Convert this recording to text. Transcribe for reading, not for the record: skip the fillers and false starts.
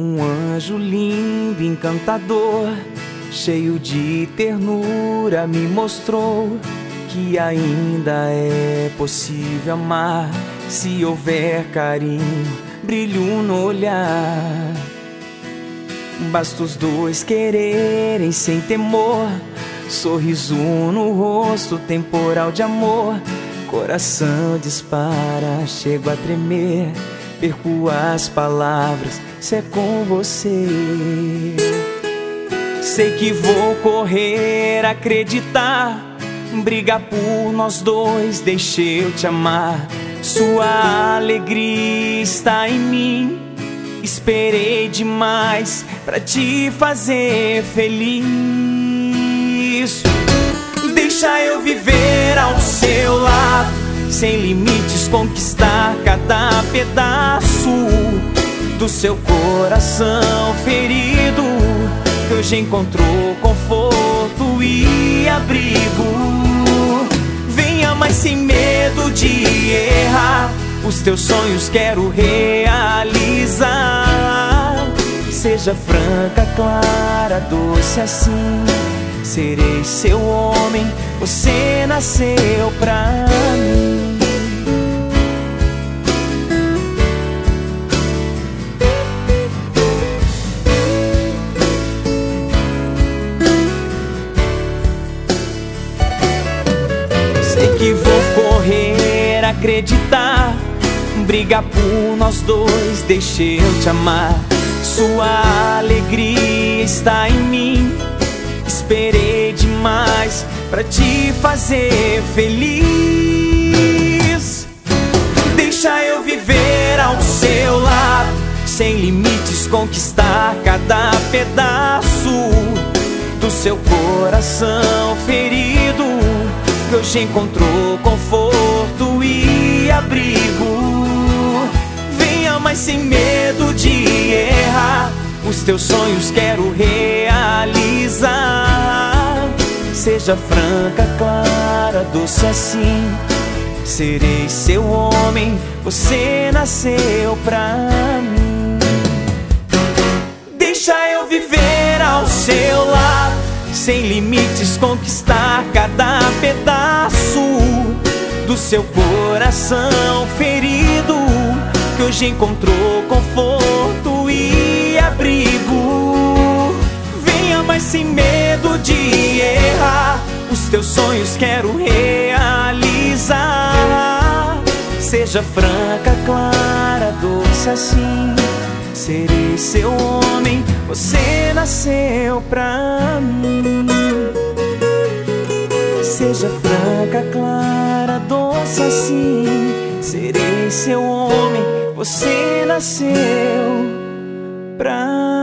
Um anjo lindo, encantador, cheio de ternura, me mostrou que ainda é possível amar, se houver carinho, brilho no olhar. Basta os dois quererem sem temor, sorriso no rosto, temporal de amor. Coração dispara, chego a tremer, perco as palavras, se é com você. Sei que vou correr, acreditar, brigar por nós dois, deixei eu te amar. Sua alegria está em mim, esperei demais pra te fazer feliz. Deixa eu viver ao seu lado, sem limites conquistar cada pedaço do seu coração ferido, que hoje encontrou conforto e abrigo. Venha, mas sem medo de errar, os teus sonhos quero realizar. Seja franca, clara, doce assim, serei seu homem, você nasceu pra mim. Sei que vou correr, acreditar, brigar por nós dois, deixei eu te amar. Sua alegria está em mim, esperei demais pra te fazer feliz. Deixa eu viver ao seu lado, sem limites conquistar cada pedaço do seu coração ferido, que hoje encontrou conforto e abrigo. Venha, mas sem medo de errar, os teus sonhos quero realizar. Seja franca, clara, doce assim, serei seu homem, você nasceu pra mim. Deixa eu viver ao seu lado, sem limites conquistar cada pedaço do seu coração ferido, que hoje encontrou conforto e abrigo. Venha, mas sem medo de errar, os teus sonhos quero realizar. Seja franca, clara, doce assim, serei seu homem, você nasceu pra mim. Seja franca, clara, doce assim, serei seu homem, você nasceu pra mim.